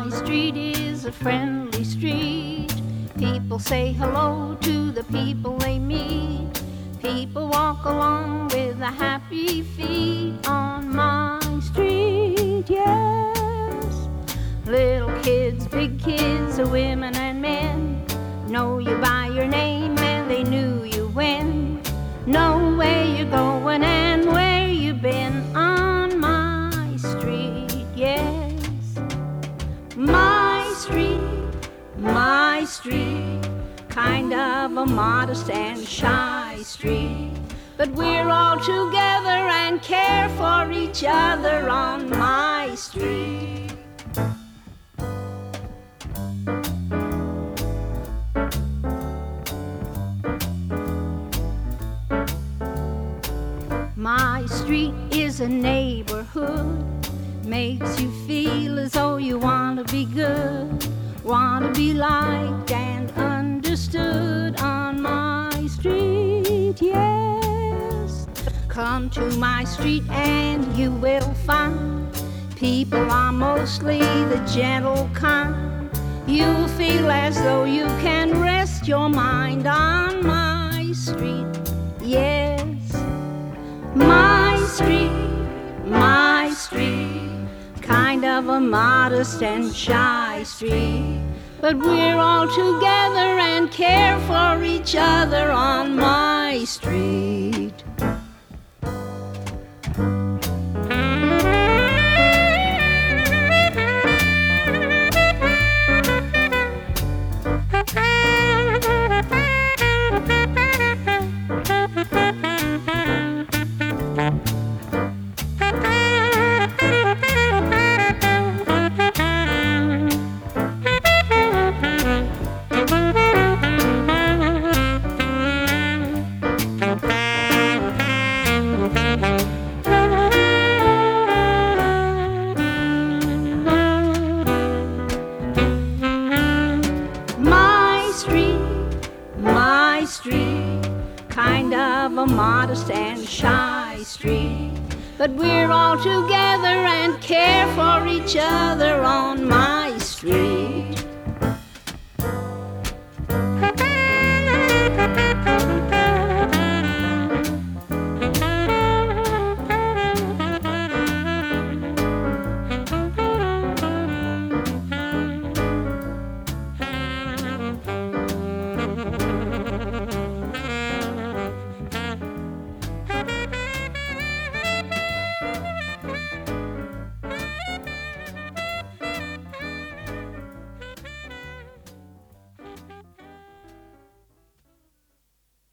My street is a friendly street. People say hello to the people they meet. People walk along with a happy feet on my street, yes. Little kids, big kids, women and men know you by your name and they knew you when. Know where you're going and where you've been on my street, yes. My street, kind of a modest and shy street, but we're all together and care for each other on my street. My street is a neighborhood, makes you feel as though you want to be good, want to be liked and understood on my street, yes. Come to my street and you will find people are mostly the gentle kind. You'll feel as though you can rest your mind on my street, yes. My street, kind of a modest and shy street, but we're all together and care for each other on my street. My street, kind of a modest and shy street, but we're all together and care for each other on my street.